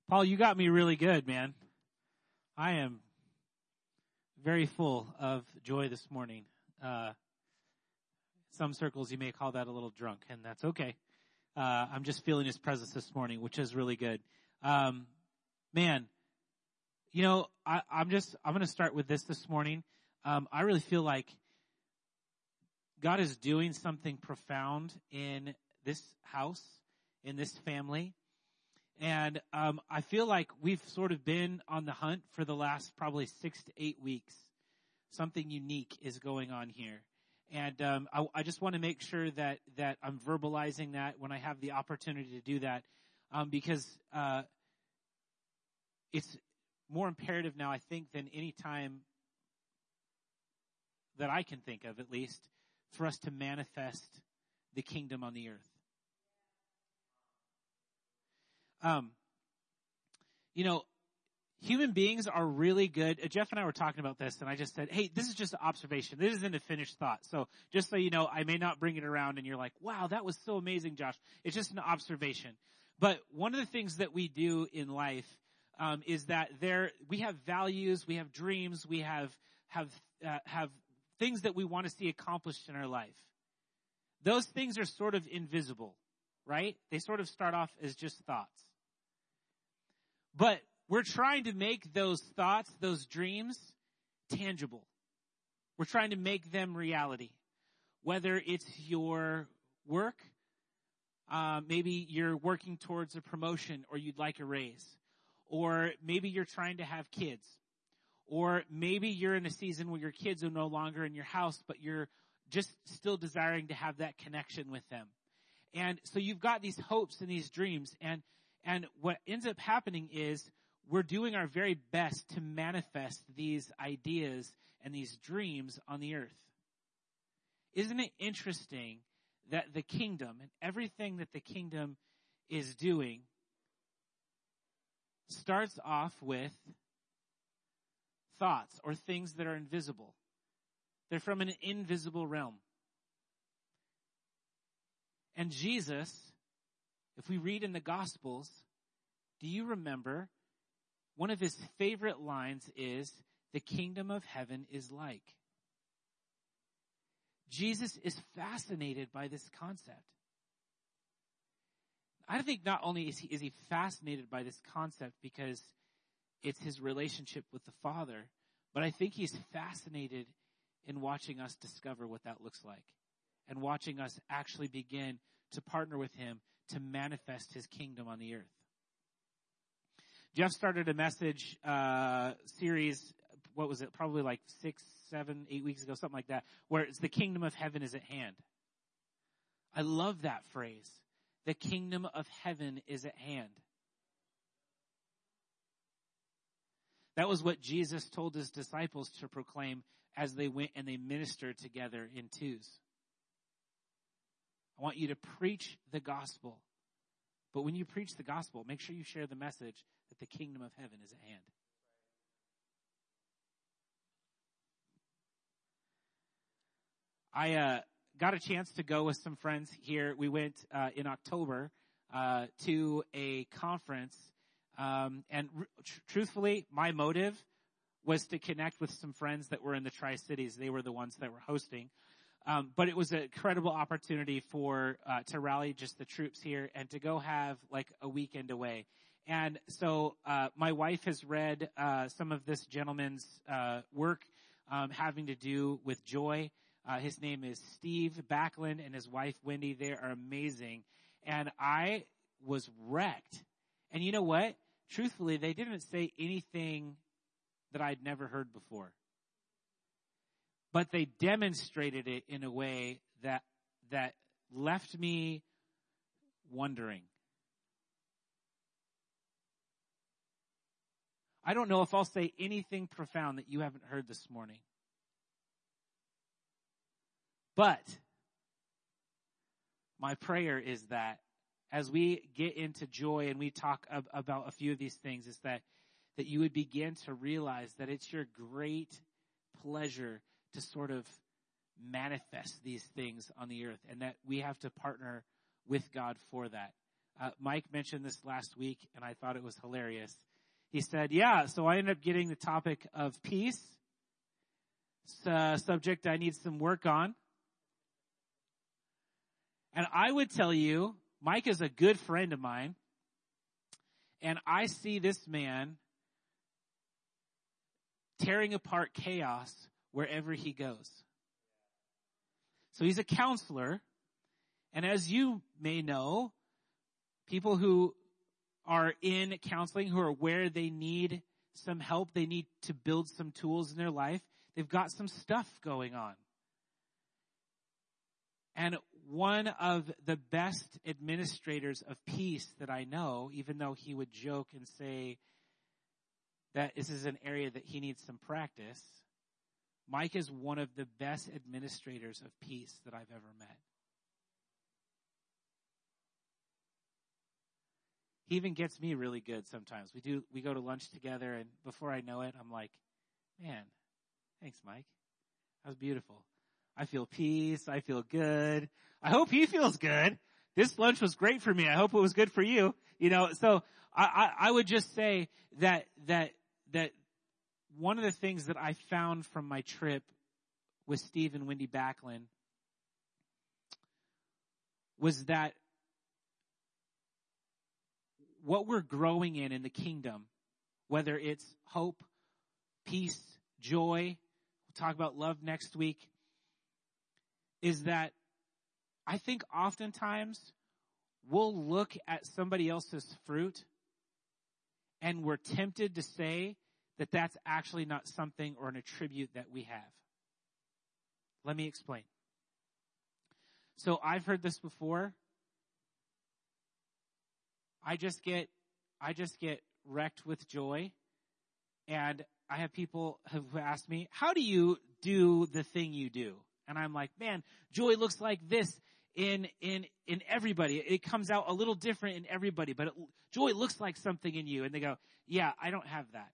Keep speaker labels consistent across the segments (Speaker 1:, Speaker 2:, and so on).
Speaker 1: Paul, you got me really good, man. I am very full of joy this morning. Some circles you may call that a little drunk, and that's okay. I'm just feeling his presence this morning, which is really good. Man, you know, I'm going to start with this morning. I really feel like God is doing something profound in this house, in this family. And I feel like we've sort of been on the hunt for the last probably 6 to 8 weeks. Something unique is going on here. And I just want to make sure that I'm verbalizing that when I have the opportunity to do that, because it's more imperative now, I think, than any time that I can think of, at least, for us to manifest the kingdom on the earth. You know, human beings are really good. Jeff and I were talking about this, and I just said, hey, this is just an observation. This isn't a finished thought. So just so you know, I may not bring it around and you're like, wow, that was so amazing, Josh. It's just an observation. But one of the things that we do in life is that we have values, we have dreams, we have things that we want to see accomplished in our life. Those things are sort of invisible, right? They sort of start off as just thoughts. But we're trying to make those thoughts, those dreams, tangible. We're trying to make them reality. Whether it's your work, maybe you're working towards a promotion or you'd like a raise. Or maybe you're trying to have kids. Or maybe you're in a season where your kids are no longer in your house, but you're just still desiring to have that connection with them. And so you've got these hopes and these dreams. And what ends up happening is we're doing our very best to manifest these ideas and these dreams on the earth. Isn't it interesting that the kingdom and everything that the kingdom is doing starts off with thoughts or things that are invisible? They're from an invisible realm. And Jesus, if we read in the Gospels, do you remember one of his favorite lines is, the kingdom of heaven is like. Jesus is fascinated by this concept. I think not only is he fascinated by this concept because it's his relationship with the Father, but I think he's fascinated in watching us discover what that looks like and watching us actually begin to partner with him to manifest his kingdom on the earth. Jeff started a message series, what was it, probably like 6, 7, 8 weeks ago, something like that, where it's the kingdom of heaven is at hand. I love that phrase. The kingdom of heaven is at hand. That was what Jesus told his disciples to proclaim as they went and they ministered together in twos. I want you to preach the gospel. But when you preach the gospel, make sure you share the message that the kingdom of heaven is at hand. I got a chance to go with some friends here. We went in October to a conference. And truthfully, my motive was to connect with some friends that were in the Tri-Cities. They were the ones that were hosting. But it was an incredible opportunity to rally just the troops here and to go have like a weekend away. And so my wife has read some of this gentleman's work having to do with joy. His name is Steve Backlund and his wife Wendy. They are amazing. And I was wrecked. And you know what? Truthfully, they didn't say anything that I'd never heard before. But they demonstrated it in a way that left me wondering. I don't know if I'll say anything profound that you haven't heard this morning. But my prayer is that as we get into joy and we talk about a few of these things, is that you would begin to realize that it's your great pleasure to sort of manifest these things on the earth, and that we have to partner with God for that. Mike mentioned this last week, and I thought it was hilarious. He said, yeah, so I ended up getting the topic of peace. It's a subject I need some work on. And I would tell you, Mike is a good friend of mine, and I see this man tearing apart chaos wherever he goes. So he's a counselor, and as you may know, people who are in counseling, who are aware they need some help, they need to build some tools in their life, they've got some stuff going on. And one of the best administrators of peace that I know, even though he would joke and say that this is an area that he needs some practice, Mike is one of the best administrators of peace that I've ever met. He even gets me really good sometimes. We go to lunch together, and before I know it, I'm like, man, thanks, Mike. That was beautiful. I feel peace. I feel good. I hope he feels good. This lunch was great for me. I hope it was good for you. So I would just say that one of the things that I found from my trip with Steve and Wendy Backlund was that what we're growing in the kingdom, whether it's hope, peace, joy, we'll talk about love next week, is that I think oftentimes we'll look at somebody else's fruit and we're tempted to say that that's actually not something or an attribute that we have. Let me explain. So I've heard this before. I just get wrecked with joy, and I have people who ask me, how do you do the thing you do? And I'm like, man, joy looks like this in everybody. It comes out a little different in everybody, but joy looks like something in you. And they go, yeah, I don't have that.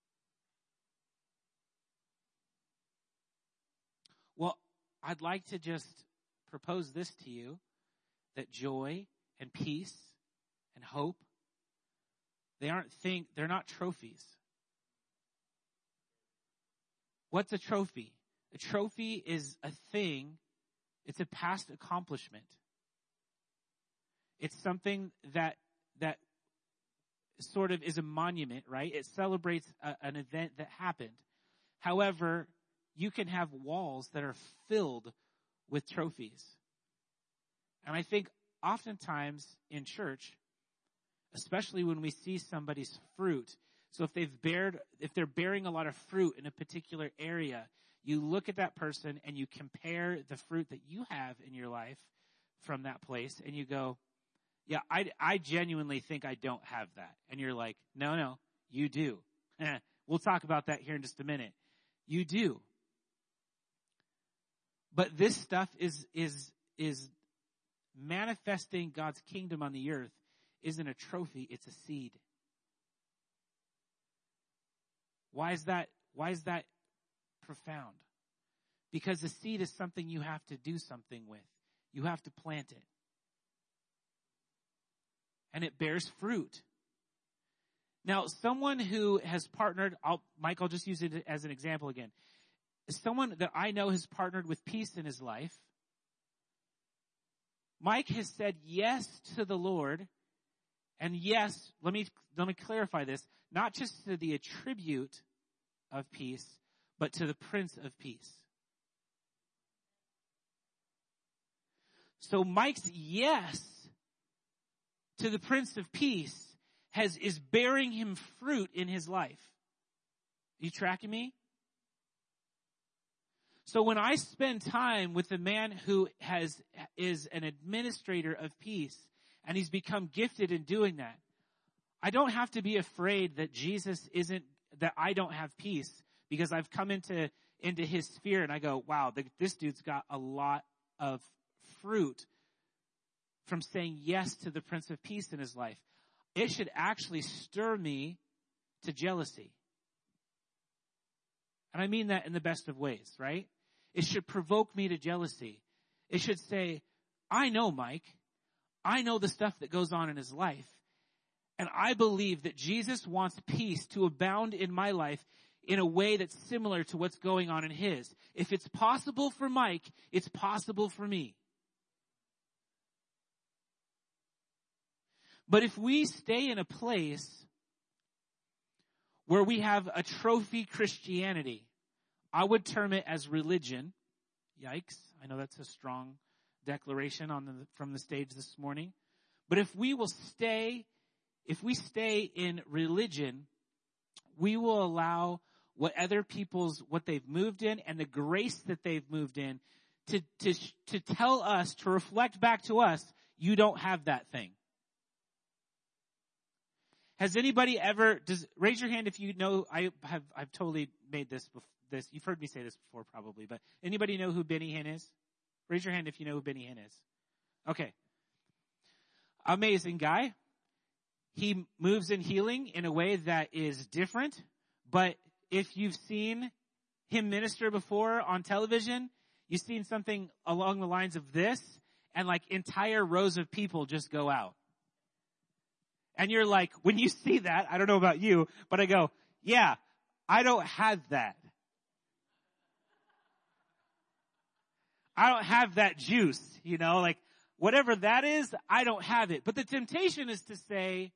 Speaker 1: Well, I'd like to just propose this to you, that joy and peace and hope, they're not trophies. What's a trophy? A trophy is a thing, it's a past accomplishment. It's something that sort of is a monument, right? It celebrates an event that happened. However, you can have walls that are filled with trophies. And I think oftentimes in church, especially when we see somebody's fruit, so if they're bearing a lot of fruit in a particular area, you look at that person and you compare the fruit that you have in your life from that place, and you go, yeah, I genuinely think I don't have that. And you're like, no, you do. We'll talk about that here in just a minute. You do. But this stuff is manifesting God's kingdom on the earth isn't a trophy, it's a seed. Why is that profound? Because the seed is something you have to do something with. You have to plant it. And it bears fruit. Now, someone who has partnered, Mike, I'll just use it as an example again. Someone that I know has partnered with peace in his life. Mike has said yes to the Lord. And yes, let me clarify this, not just to the attribute of peace, but to the Prince of Peace. So Mike's yes to the Prince of Peace is bearing him fruit in his life. Are you tracking me? So when I spend time with the man who is an administrator of peace, and he's become gifted in doing that, I don't have to be afraid that that I don't have peace, because I've come into his sphere and I go, wow, this dude's got a lot of fruit from saying yes to the Prince of Peace in his life. It should actually stir me to jealousy. And I mean that in the best of ways, right? It should provoke me to jealousy. It should say, I know, Mike, I know the stuff that goes on in his life. And I believe that Jesus wants peace to abound in my life in a way that's similar to what's going on in his. If it's possible for Mike, it's possible for me. But if we stay in a place where we have a trophy Christianity, I would term it as religion. Yikes. I know that's a strong declaration from the stage this morning. But if we stay in religion, we will allow what they've moved in and the grace that they've moved in to tell us, to reflect back to us, you don't have that thing. Has anybody raise your hand if you know, I've totally made this, you've heard me say this before probably, but anybody know who Benny Hinn is? Raise your hand if you know who Benny Hinn is. Okay. Amazing guy. He moves in healing in a way that is different, but if you've seen him minister before on television, you've seen something along the lines of this, and like entire rows of people just go out. And you're like, when you see that, I don't know about you, but I go, yeah, I don't have that. I don't have that juice, like whatever that is, I don't have it. But the temptation is to say,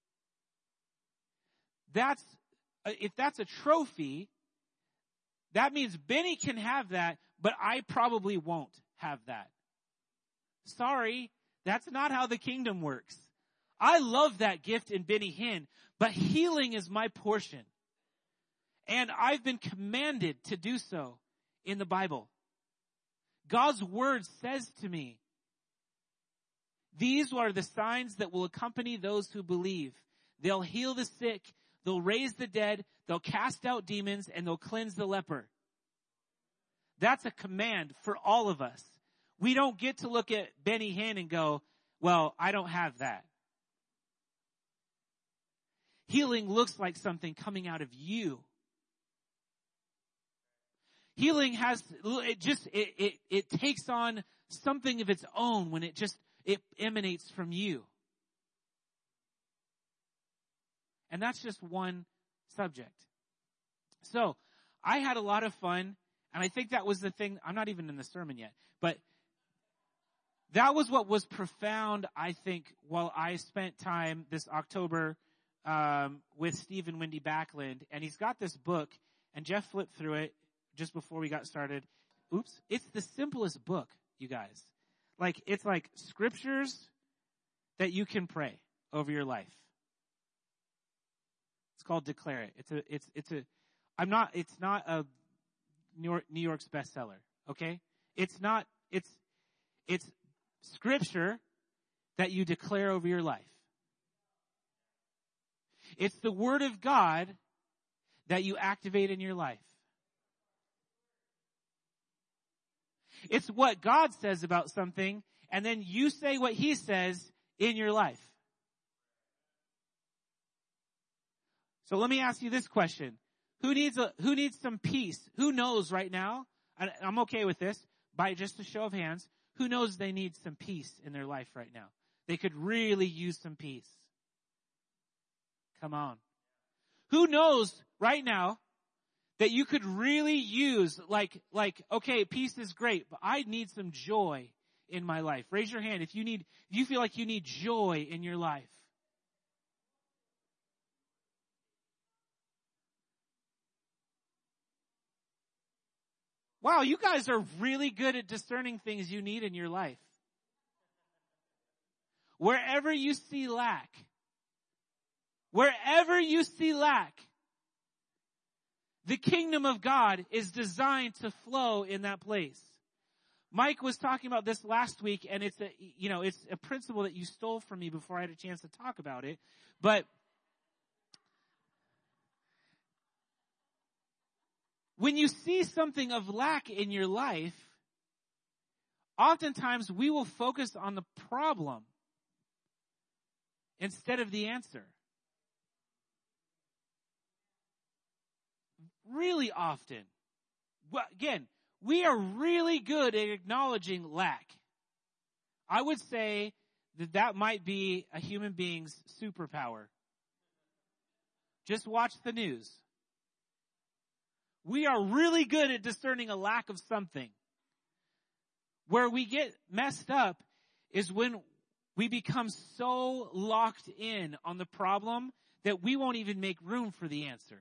Speaker 1: if that's a trophy, that means Benny can have that, but I probably won't have that. Sorry, that's not how the kingdom works. I love that gift in Benny Hinn, but healing is my portion. And I've been commanded to do so in the Bible. God's word says to me, these are the signs that will accompany those who believe. They'll heal the sick, they'll raise the dead, they'll cast out demons, and they'll cleanse the leper. That's a command for all of us. We don't get to look at Benny Hinn and go, well, I don't have that. Healing looks like something coming out of you. Healing it takes on something of its own when it emanates from you. And that's just one subject. So, I had a lot of fun, and I think that was the thing. I'm not even in the sermon yet, but that was what was profound, I think, while I spent time this October with Steve and Wendy Backlund. And he's got this book, and Jeff flipped through it just before we got started. Oops. It's the simplest book, you guys. It's like scriptures that you can pray over your life. It's called Declare It. It's not a New York's bestseller. Okay? It's scripture that you declare over your life. It's the word of God that you activate in your life. It's what God says about something, and then you say what he says in your life. So let me ask you this question. Who needs some peace? Who knows right now? I'm okay with this. By just a show of hands, who knows they need some peace in their life right now? They could really use some peace. Come on. Who knows right now that you could really use, okay, peace is great, but I need some joy in my life. Raise your hand if you feel like you need joy in your life. Wow, you guys are really good at discerning things you need in your life. Wherever you see lack, the kingdom of God is designed to flow in that place. Mike was talking about this last week, and it's a principle that you stole from me before I had a chance to talk about it. But when you see something of lack in your life, oftentimes we will focus on the problem instead of the answer. Really often. Again, we are really good at acknowledging lack. I would say that might be a human being's superpower. Just watch the news. We are really good at discerning a lack of something. Where we get messed up is when we become so locked in on the problem that we won't even make room for the answer.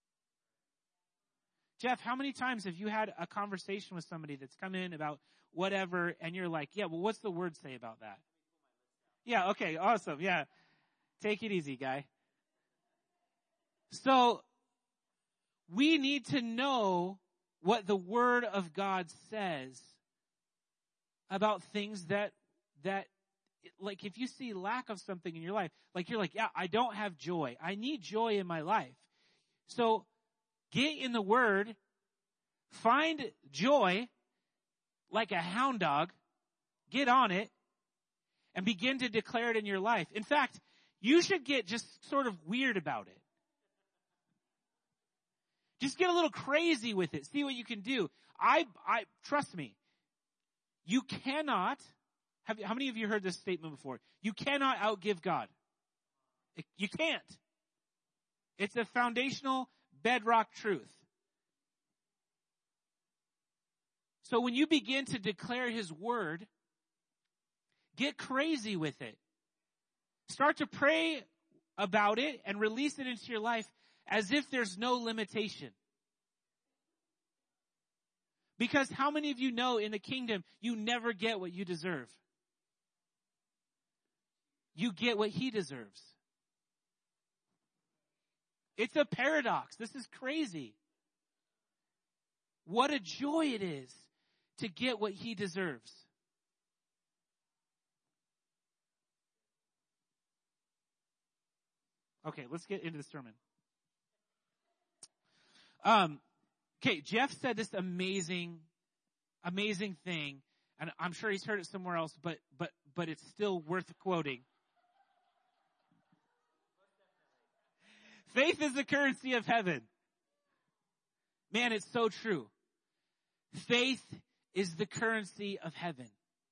Speaker 1: Jeff, how many times have you had a conversation with somebody that's come in about whatever, and you're like, yeah, well, what's the word say about that? Yeah, okay, awesome, yeah. Take it easy, guy. So, we need to know what the Word of God says about things that, like if you see lack of something in your life, like you're like, yeah, I don't have joy. I need joy in my life. So, get in the Word, find joy like a hound dog, get on it, and begin to declare it in your life. In fact, you should get just sort of weird about it. Just get a little crazy with it. See what you can do. I trust me. You cannot, how many of you heard this statement before? You cannot outgive God. You can't. It's a foundational bedrock truth. So when you begin to declare His Word, get crazy with it. Start to pray about it and release it into your life as if there's no limitation. Because how many of you know in the kingdom, you never get what you deserve? You get what He deserves. It's a paradox. This is crazy. What a joy it is to get what He deserves. Okay, let's get into the sermon. Okay, Jeff said this amazing thing, and I'm sure he's heard it somewhere else, but it's still worth quoting. Faith is the currency of heaven. Man, it's so true. Faith is the currency of heaven.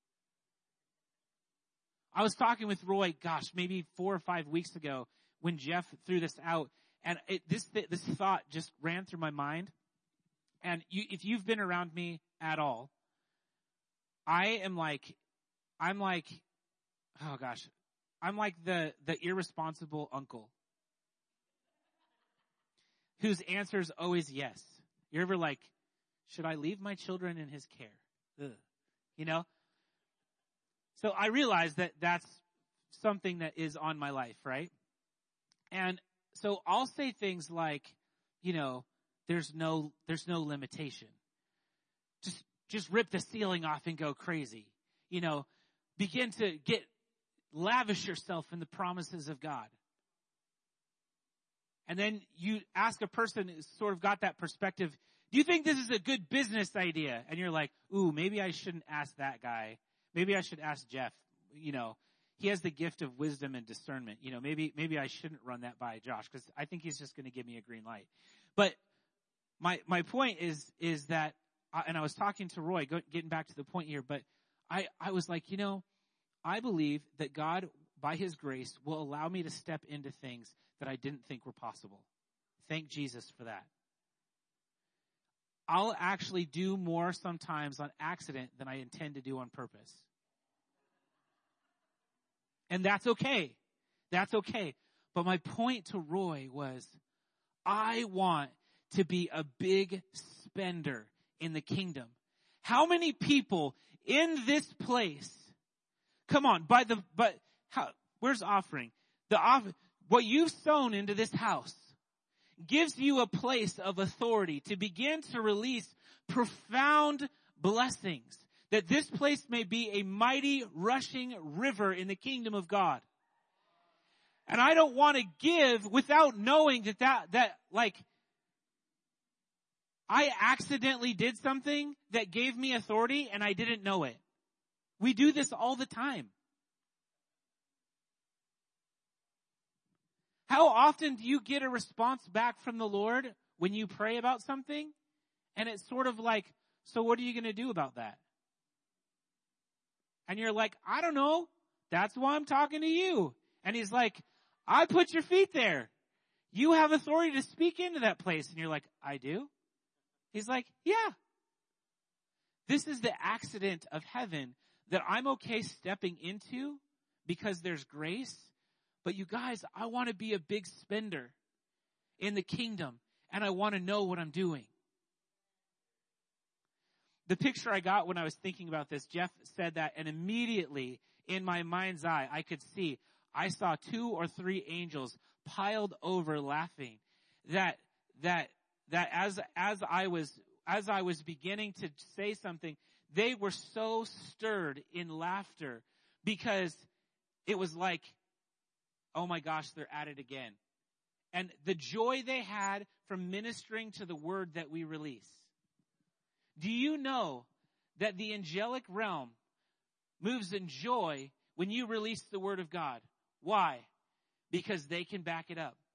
Speaker 1: I was talking with Roy, maybe 4 or 5 weeks ago when Jeff threw this out, and this thought just ran through my mind. And if you've been around me at all, I'm like the irresponsible uncle whose answer is always yes. You're ever like, should I leave my children in his care? Ugh. You know? So I realize that that's something that is on my life, right? And so I'll say things like, there's no limitation. Just rip the ceiling off and go crazy. Begin to lavish yourself in the promises of God. And then you ask a person who's sort of got that perspective, do you think this is a good business idea? And you're like, ooh, maybe I shouldn't ask that guy. Maybe I should ask Jeff. He has the gift of wisdom and discernment. Maybe I shouldn't run that by Josh because I think he's just going to give me a green light. But my point is that, and I was talking to Roy, getting back to the point here, but I was like, I believe that God, by His grace, will allow me to step into things that I didn't think were possible. Thank Jesus for that. I'll actually do more sometimes on accident than I intend to do on purpose. And that's okay. That's okay. But my point to Roy was, I want to be a big spender in the kingdom. How many people in this place, come on, where's offering? What you've sown into this house gives you a place of authority to begin to release profound blessings, that this place may be a mighty rushing river in the kingdom of God. And I don't want to give without knowing that I accidentally did something that gave me authority and I didn't know it. We do this all the time. How often do you get a response back from the Lord when you pray about something? And it's sort of like, so what are you going to do about that? And you're like, I don't know. That's why I'm talking to you. And he's like, I put your feet there. You have authority to speak into that place. And you're like, I do? He's like, yeah. This is the accident of heaven that I'm okay stepping into because there's grace. But you guys, I want to be a big spender in the kingdom, and I want to know what I'm doing. The picture I got when I was thinking about this, Jeff said that, and immediately in my mind's eye, I saw 2 or 3 angels piled over laughing. That as I was beginning to say something, they were so stirred in laughter because it was like, oh my gosh, they're at it again. And the joy they had from ministering to the word that we release. Do you know that the angelic realm moves in joy when you release the word of God? Why? Because they can back it up.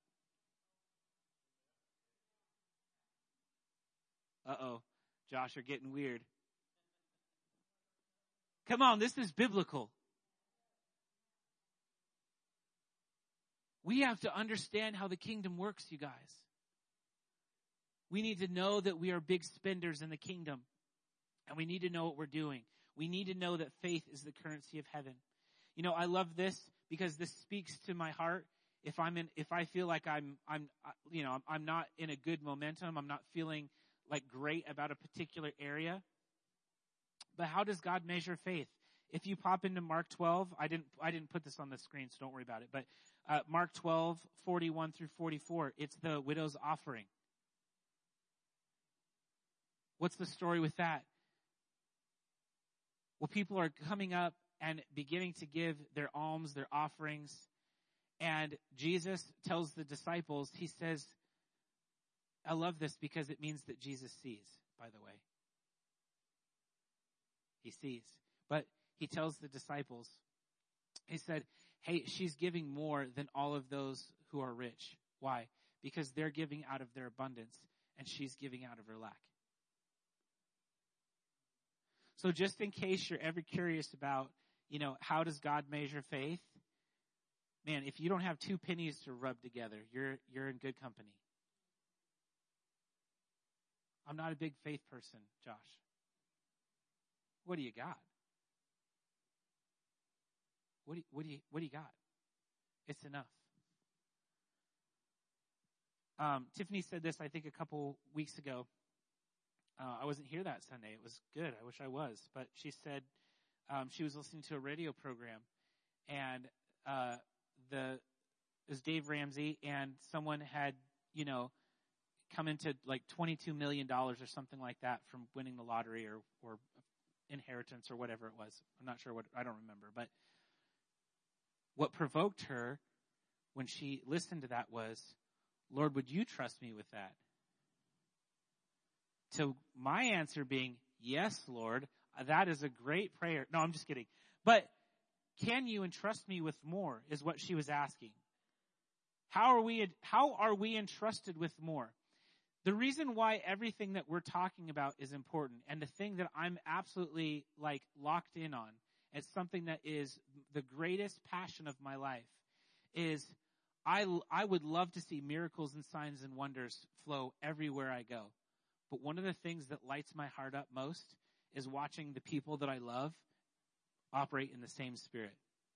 Speaker 1: Uh-oh. Josh, you're getting weird. Come on, this is biblical. We have to understand how the kingdom works, you guys. We need to know that we are big spenders in the kingdom. And we need to know what we're doing. We need to know that faith is the currency of heaven. You know, I love this because this speaks to my heart. If I feel like I'm not in a good momentum, I'm not feeling like great about a particular area. But how does God measure faith? If you pop into Mark 12, I didn't put this on the screen, so don't worry about it. But Mark 12, 41 through 44, it's the widow's offering. What's the story with that? Well, people are coming up and beginning to give their alms, their offerings. And Jesus tells the disciples, he says, I love this because it means that Jesus sees, by the way. He sees. But he tells the disciples, he said, hey, she's giving more than all of those who are rich. Why? Because they're giving out of their abundance, and she's giving out of her lack. So just in case you're ever curious about, how does God measure faith? Man, if you don't have 2 pennies to rub together, you're in good company. I'm not a big faith person, Josh. What do you got? What do you got? It's enough. Tiffany said this, I think, a couple weeks ago. I wasn't here that Sunday. It was good. I wish I was. But she said she was listening to a radio program, and it was Dave Ramsey, and someone had, come into like $22 million or something like that from winning the lottery or inheritance or whatever it was. I'm not sure I don't remember. But what provoked her when she listened to that was, Lord, would you trust me with that? To my answer being, yes, Lord, that is a great prayer. No, I'm just kidding. But can you entrust me with more is what she was asking. How are we entrusted with more? The reason why everything that we're talking about is important, and the thing that I'm absolutely locked in on, it's something that is the greatest passion of my life, is I would love to see miracles and signs and wonders flow everywhere I go. But one of the things that lights my heart up most is watching the people that I love operate in the same spirit.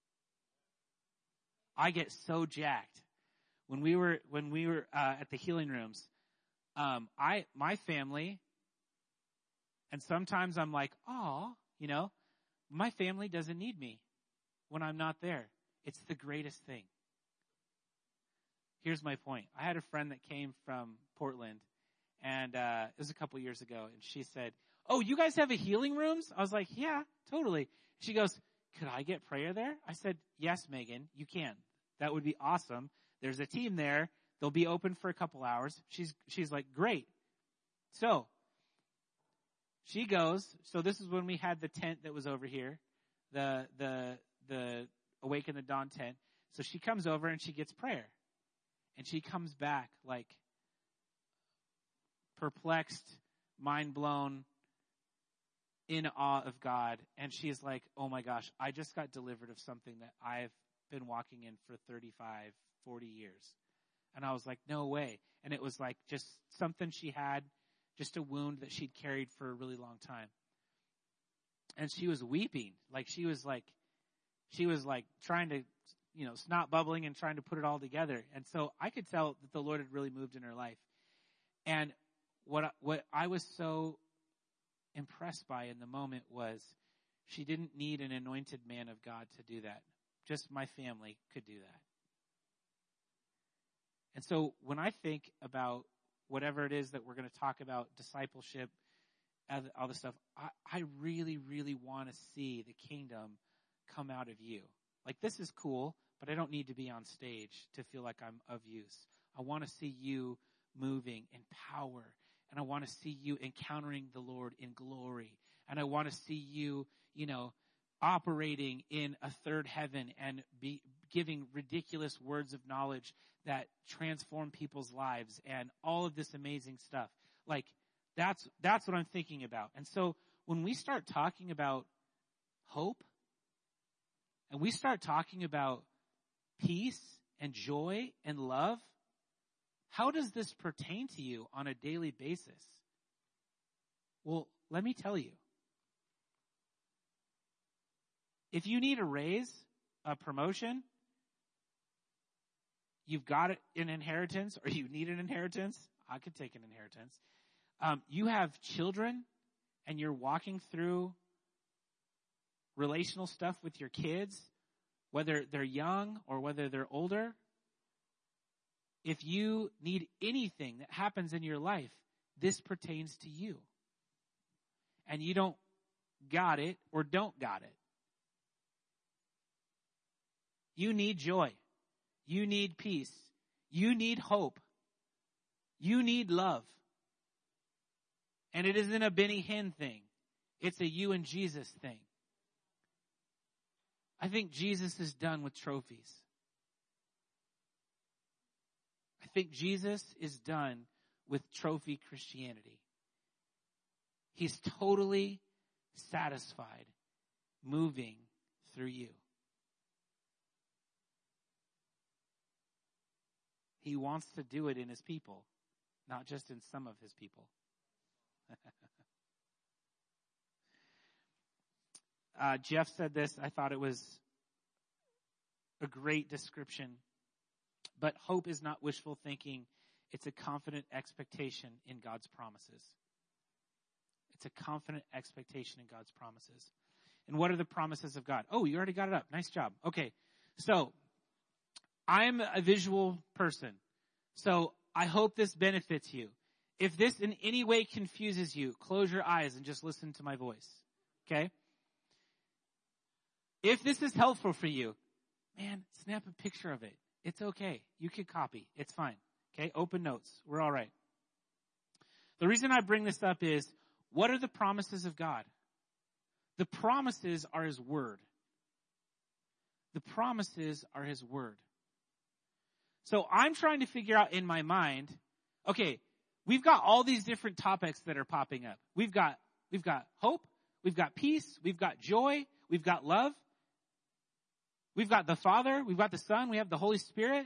Speaker 1: I get so jacked. When we were at the healing rooms, my family, and sometimes I'm like, oh, my family doesn't need me when I'm not there. It's the greatest thing. Here's my point. I had a friend that came from Portland, and it was a couple years ago, and she said, oh, you guys have a healing rooms? I was like, yeah, totally. She goes, could I get prayer there? I said, yes, Megan, you can. That would be awesome. There's a team there. They'll be open for a couple hours. She's like, great. So she goes. So this is when we had the tent that was over here, the Awaken the Dawn tent. So she comes over and she gets prayer. And she comes back like perplexed, mind blown, in awe of God. And she is like, oh my gosh, I just got delivered of something that I've been walking in for 35, 40 years. And I was like, no way. And it was like just something she had, just a wound that she'd carried for a really long time. And she was weeping. Like she was like trying to, snot bubbling and trying to put it all together. And so I could tell that the Lord had really moved in her life. And what I was so impressed by in the moment was she didn't need an anointed man of God to do that. Just my family could do that. And so when I think about whatever it is that we're going to talk about, discipleship, all this stuff, I really, really want to see the kingdom come out of you. Like, this is cool, but I don't need to be on stage to feel like I'm of use. I want to see you moving in power, and I want to see you encountering the Lord in glory, and I want to see you, operating in a third heaven and be giving ridiculous words of knowledge that transform people's lives and all of this amazing stuff. Like, that's what I'm thinking about. And so when we start talking about hope, and we start talking about peace and joy and love, how does this pertain to you on a daily basis? Well, let me tell you. If you need a raise, a promotion, you've got an inheritance, or you need an inheritance, I could take an inheritance. You have children, and you're walking through relational stuff with your kids, whether they're young or whether they're older. If you need anything that happens in your life, this pertains to you. And you don't got it or don't got it. You need joy. You need peace. You need hope. You need love. And it isn't a Benny Hinn thing. It's a you and Jesus thing. I think Jesus is done with trophies. I think Jesus is done with trophy Christianity. He's totally satisfied moving through you. He wants to do it in his people, not just in some of his people. Jeff said this. I thought it was a great description. But hope is not wishful thinking. It's a confident expectation in God's promises. It's a confident expectation in God's promises. And what are the promises of God? Oh, you already got it up. Nice job. Okay. So, I'm a visual person. So, I hope this benefits you. If this in any way confuses you, close your eyes and just listen to my voice. Okay? If this is helpful for you, man, snap a picture of it. It's okay. You can copy. It's fine. Okay? Open notes. We're all right. The reason I bring this up is, what are the promises of God? The promises are his word. The promises are his word. So I'm trying to figure out in my mind, okay, we've got all these different topics that are popping up. We've got hope, we've got peace, we've got joy, we've got love. We've got the Father, we've got the Son, we have the Holy Spirit.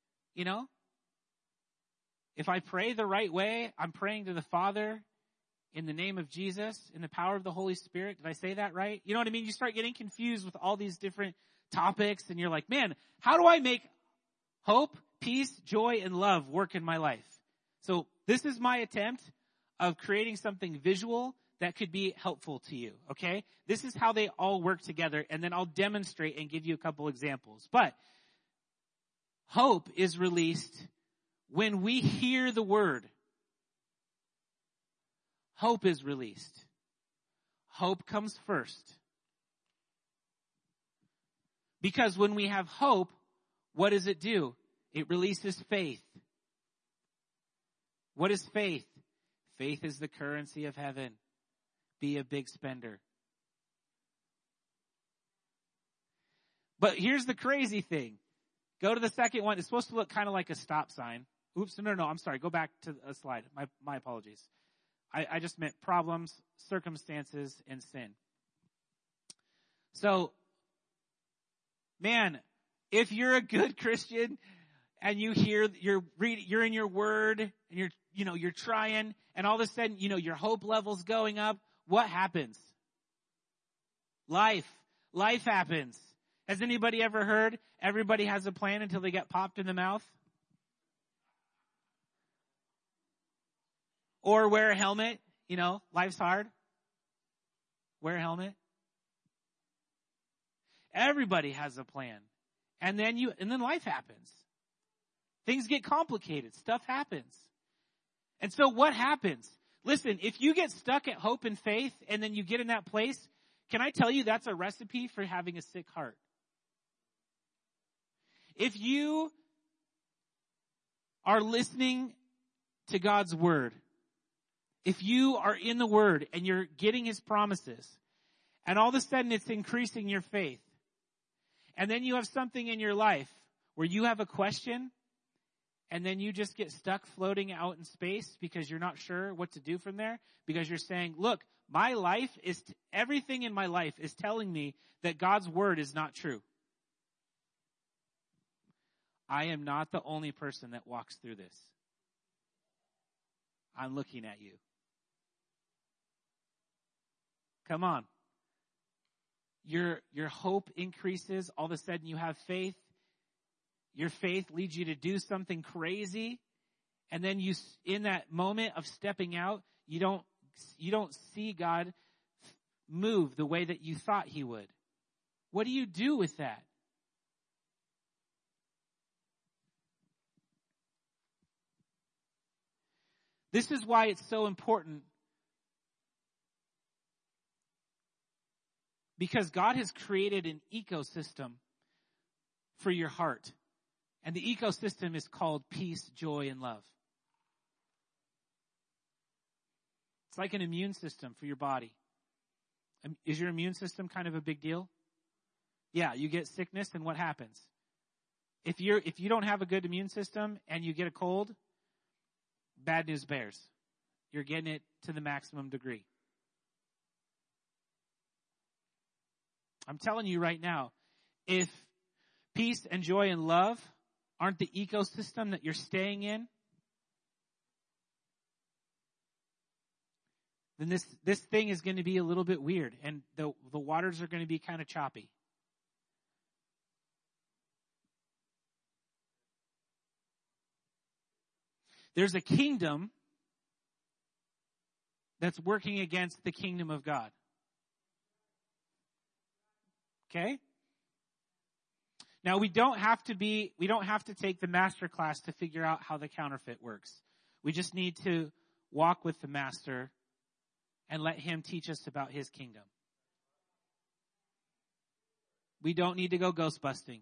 Speaker 1: If I pray the right way, I'm praying to the Father in the name of Jesus, in the power of the Holy Spirit. Did I say that right? You know what I mean? You start getting confused with all these different topics, and you're like, man, how do I make hope, peace, joy, and love work in my life? So this is my attempt of creating something visual that could be helpful to you, okay? This is how they all work together, and then I'll demonstrate and give you a couple examples. But hope is released when we hear the word. Hope is released. Hope comes first. Because when we have hope, what does it do? It releases faith. What is faith? Faith is the currency of heaven. Be a big spender. But here's the crazy thing. Go to the second one. It's supposed to look kind of like a stop sign. Oops, no, I'm sorry. Go back to a slide. My apologies. I just meant problems, circumstances, and sin. So, man, if you're a good Christian and you hear, you're in your word and you're trying, and all of a sudden, your hope level's going up, what happens? Life happens. Has anybody ever heard everybody has a plan until they get popped in the mouth? Or wear a helmet, life's hard. Wear a helmet. Everybody has a plan. And then life happens. Things get complicated. Stuff happens. And so what happens? Listen, if you get stuck at hope and faith and then you get in that place, can I tell you that's a recipe for having a sick heart? If you are listening to God's word, if you are in the word and you're getting his promises, and all of a sudden it's increasing your faith, and then you have something in your life where you have a question, and then you just get stuck floating out in space because you're not sure what to do from there, because you're saying, look, everything in my life is telling me that God's word is not true. I am not the only person that walks through this. I'm looking at you. Come on. Your hope increases. All of a sudden you have faith. Your faith leads you to do something crazy. And then in that moment of stepping out, you don't see God move the way that you thought he would. What do you do with that? This is why it's so important. Because God has created an ecosystem for your heart. And the ecosystem is called peace, joy, and love. It's like an immune system for your body. Is your immune system kind of a big deal? Yeah, you get sickness, and what happens? If you don't have a good immune system and you get a cold, bad news bears. You're getting it to the maximum degree. I'm telling you right now, if peace and joy and love aren't the ecosystem that you're staying in, then this thing is going to be a little bit weird, and the waters are going to be kind of choppy. There's a kingdom that's working against the kingdom of God. Okay? Now we don't have to take the master class to figure out how the counterfeit works. We just need to walk with the master and let him teach us about his kingdom. We don't need to go ghost busting.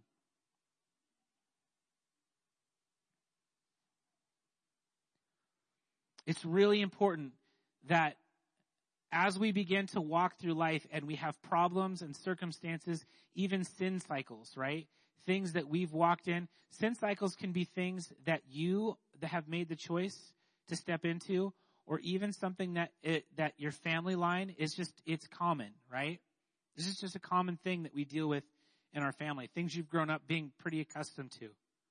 Speaker 1: It's really important that as we begin to walk through life and we have problems and circumstances, even sin cycles, right? Things that we've walked in. Sin cycles can be things that have made the choice to step into, or even something that your family line is it's common, right? This is just a common thing that we deal with in our family. Things you've grown up being pretty accustomed to.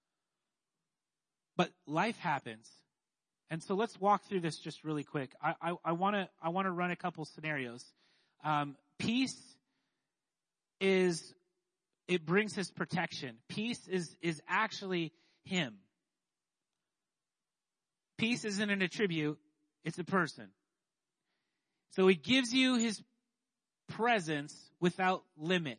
Speaker 1: But life happens. And so let's walk through this just really quick. I want to run a couple scenarios. Peace it brings his protection. Peace is actually him. Peace isn't an attribute, it's a person. So he gives you his presence without limit.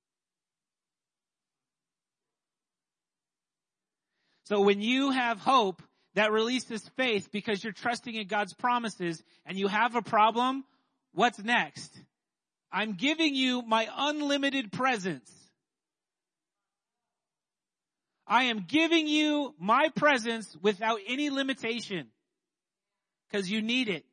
Speaker 1: So when you have hope, that releases faith because you're trusting in God's promises, and you have a problem, what's next? I'm giving you my unlimited presence. I am giving you my presence without any limitation because you need it.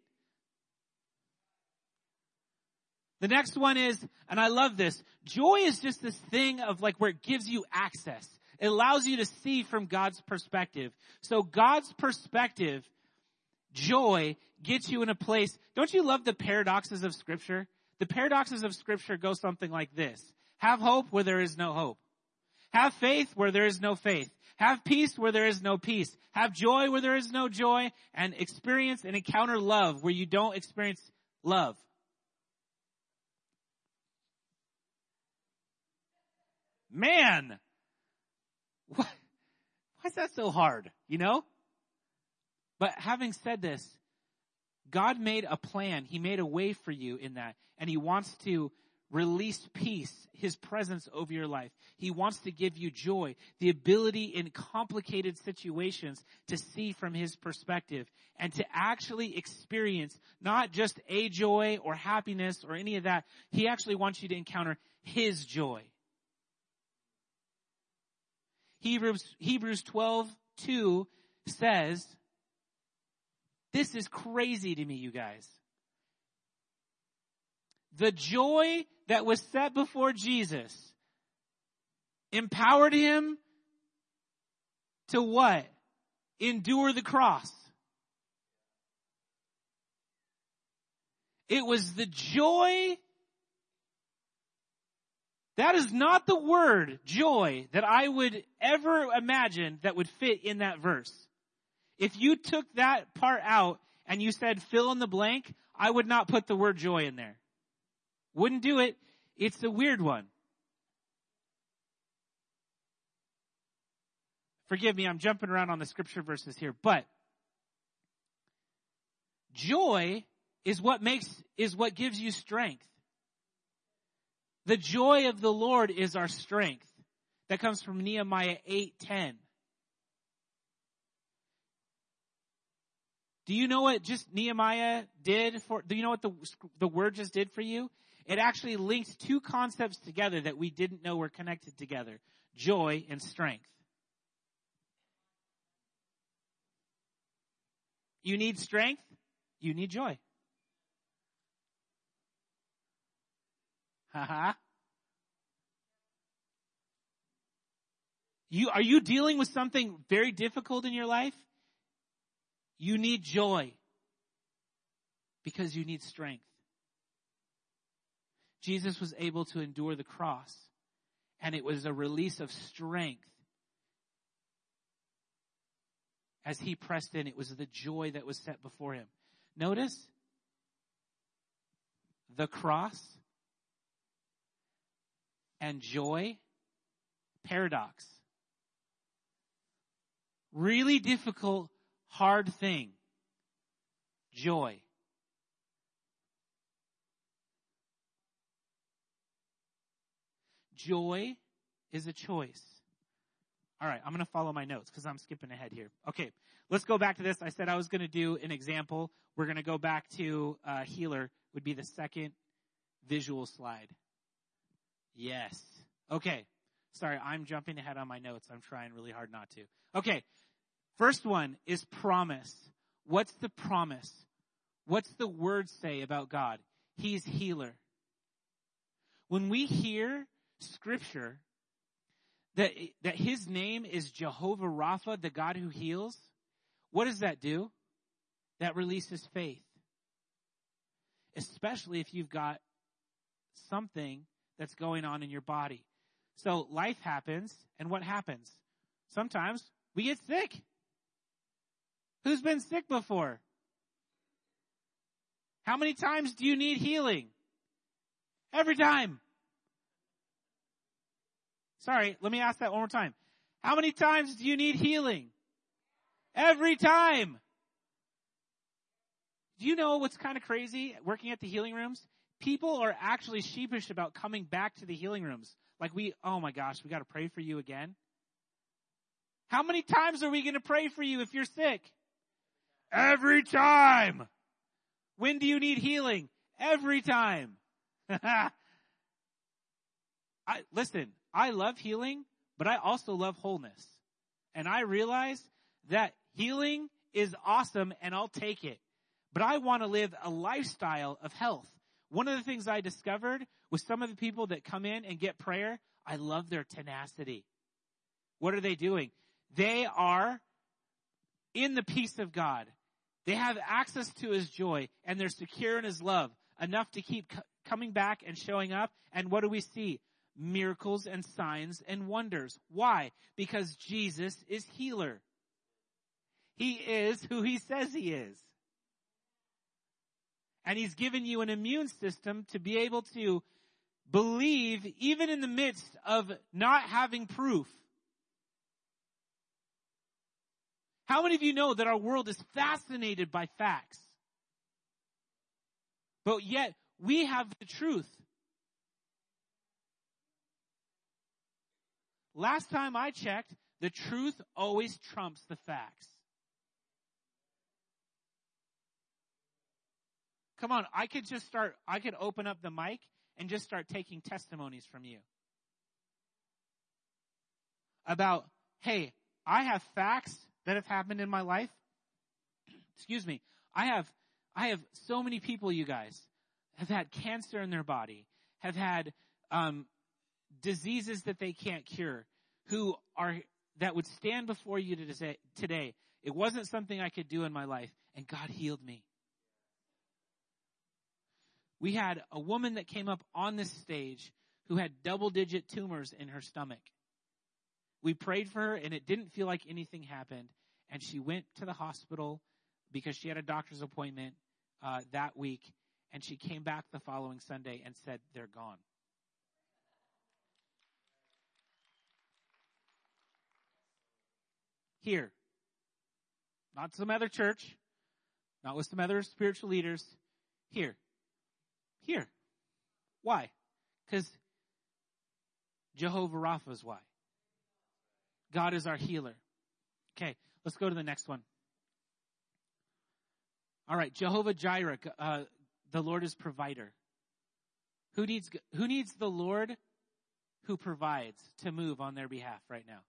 Speaker 1: The next one is, and I love this, joy is just this thing of where it gives you access. It allows you to see from God's perspective. So God's perspective joy gets you in a place. Don't you love the paradoxes of Scripture? The paradoxes of Scripture go something like this. Have hope where there is no hope. Have faith where there is no faith. Have peace where there is no peace. Have joy where there is no joy. And experience and encounter love where you don't experience love. Man, why is that so hard, you know? But having said this, God made a plan. He made a way for you in that. And he wants to release peace, his presence over your life. He wants to give you joy, the ability in complicated situations to see from his perspective and to actually experience not just a joy or happiness or any of that. He actually wants you to encounter his joy. Hebrews 12:2 says, this is crazy to me, you guys. The joy that was set before Jesus empowered him to what? Endure the cross. It was the joy. That is not the word joy that I would ever imagine that would fit in that verse. If you took that part out and you said fill in the blank, I would not put the word joy in there. Wouldn't do it. It's a weird one. Forgive me, I'm jumping around on the scripture verses here, but joy is what gives you strength. The joy of the Lord is our strength. That comes from Nehemiah 8:10. Do you know what just Nehemiah did do you know what the word just did for you? It actually linked two concepts together that we didn't know were connected together. Joy and strength. You need strength, you need joy. Are you dealing with something very difficult in your life? You need joy because you need strength. Jesus was able to endure the cross, and it was a release of strength. As he pressed in, it was the joy that was set before him. Notice the cross and joy, paradox. Really difficult, hard thing. Joy. Joy is a choice. All right, I'm going to follow my notes because I'm skipping ahead here. Okay, let's go back to this. I said I was going to do an example. We're going to go back to healer would be the second visual slide. Yes. Okay. Sorry, I'm jumping ahead on my notes. I'm trying really hard not to. Okay. First one is promise. What's the promise? What's the word say about God? He's healer. When we hear scripture that his name is Jehovah Rapha, the God who heals, what does that do? That releases faith. Especially if you've got something that's going on in your body. So life happens, and what happens? Sometimes we get sick. Who's been sick before? How many times do you need healing? Every time. Sorry, let me ask that one more time. How many times do you need healing? Every time. Do you know what's kind of crazy working at the healing rooms? People are actually sheepish about coming back to the healing rooms. Like oh my gosh, we got to pray for you again. How many times are we going to pray for you if you're sick? Every time. When do you need healing? Every time. Listen, I love healing, but I also love wholeness. And I realize that healing is awesome and I'll take it. But I want to live a lifestyle of health. One of the things I discovered with some of the people that come in and get prayer, I love their tenacity. What are they doing? They are in the peace of God. They have access to his joy, and they're secure in his love, enough to keep coming back and showing up. And what do we see? Miracles and signs and wonders. Why? Because Jesus is healer. He is who he says he is. And he's given you an immune system to be able to believe even in the midst of not having proof. How many of you know that our world is fascinated by facts? But yet, we have the truth. Last time I checked, the truth always trumps the facts. Come on, I could open up the mic and just start taking testimonies from you. About, hey, I have facts that have happened in my life. Excuse me. I have so many people, you guys, have had cancer in their body, have had diseases that they can't cure, that would stand before you today. It wasn't something I could do in my life, and God healed me. We had a woman that came up on this stage who had double-digit tumors in her stomach. We prayed for her, and it didn't feel like anything happened. And she went to the hospital because she had a doctor's appointment that week. And she came back the following Sunday and said, they're gone. Here. Not some other church. Not with some other spiritual leaders. Here. Why? Because Jehovah Rapha is why. God is our healer. Okay, let's go to the next one. All right, Jehovah Jireh, the Lord is provider. Who needs the Lord who provides to move on their behalf right now?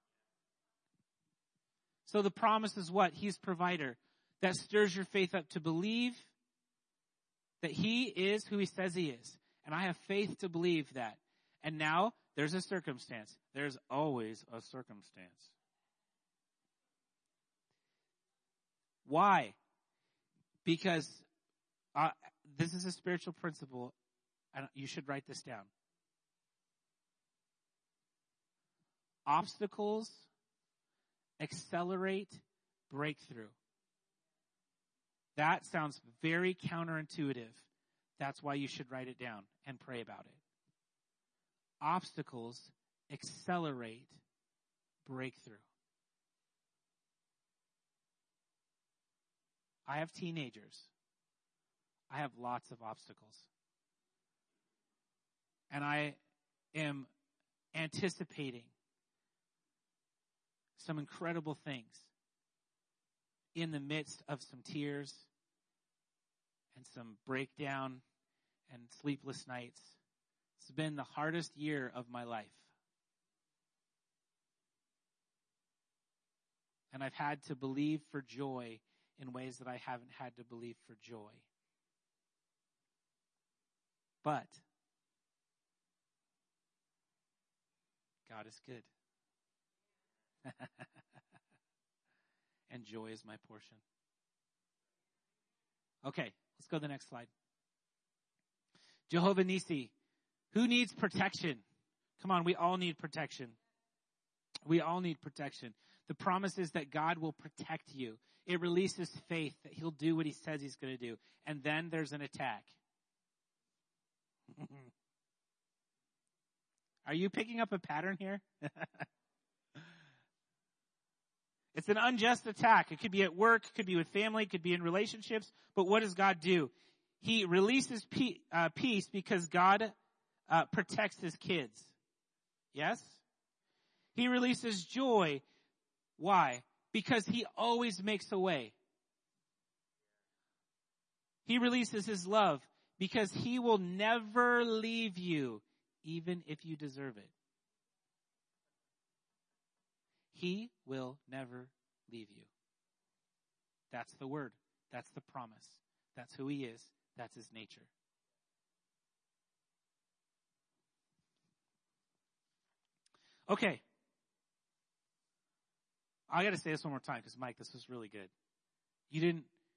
Speaker 1: So the promise is what? He's provider. That stirs your faith up to believe that he is who he says he is. And I have faith to believe that. And now there's a circumstance. There's always a circumstance. Why? Because this is a spiritual principle, and you should write this down. Obstacles accelerate breakthrough. That sounds very counterintuitive. That's why you should write it down and pray about it. Obstacles accelerate breakthrough. I have teenagers. I have lots of obstacles. And I am anticipating some incredible things in the midst of some tears and some breakdown and sleepless nights. It's been the hardest year of my life. And I've had to believe for joy in ways that I haven't had to believe for joy. But God is good. And joy is my portion. Okay, let's go to the next slide. Jehovah Nissi. Who needs protection? Come on, we all need protection. We all need protection. The promise is that God will protect you. It releases faith that he'll do what he says he's going to do. And then there's an attack. Are you picking up a pattern here? It's an unjust attack. It could be at work, it could be with family, it could be in relationships. But what does God do? He releases peace because God protects his kids. Yes? He releases joy. Why? Because he always makes a way. He releases his love because he will never leave you, even if you deserve it. He will never leave you. That's the word. That's the promise. That's who he is. That's his nature. Okay. I got to say this one more time because, Mike, this was really good. You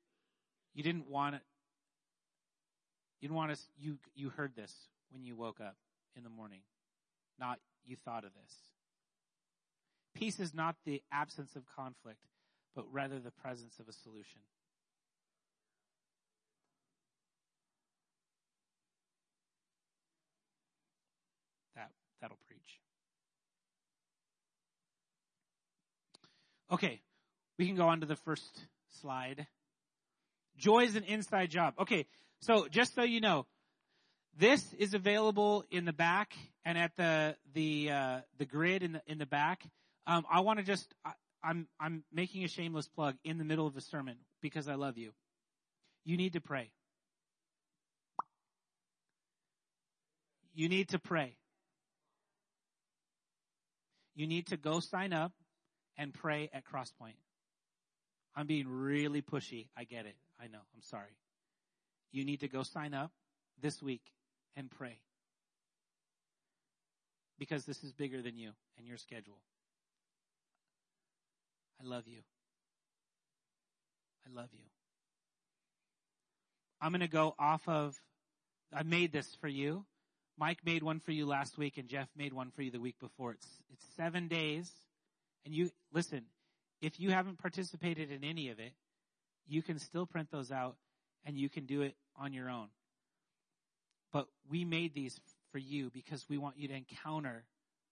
Speaker 1: You didn't want it. You didn't want us. You heard this when you woke up in the morning. Not you thought of this. Peace is not the absence of conflict, but rather the presence of a solution. That'll preach. Okay, we can go on to the first slide. Joy is an inside job. Okay, so just so you know, this is available in the back and at the grid in the back. I want to just I'm making a shameless plug in the middle of a sermon because I love you. You need to pray. You need to pray. You need to go sign up and pray at Crosspoint. I'm being really pushy. I get it. I know. I'm sorry. You need to go sign up this week and pray. Because this is bigger than you and your schedule. I love you. I love you. I'm going to go off of, I made this for you. Mike made one for you last week, and Jeff made one for you the week before. It's 7 days. And you, listen, if you haven't participated in any of it, you can still print those out, and you can do it on your own. But we made these for you because we want you to encounter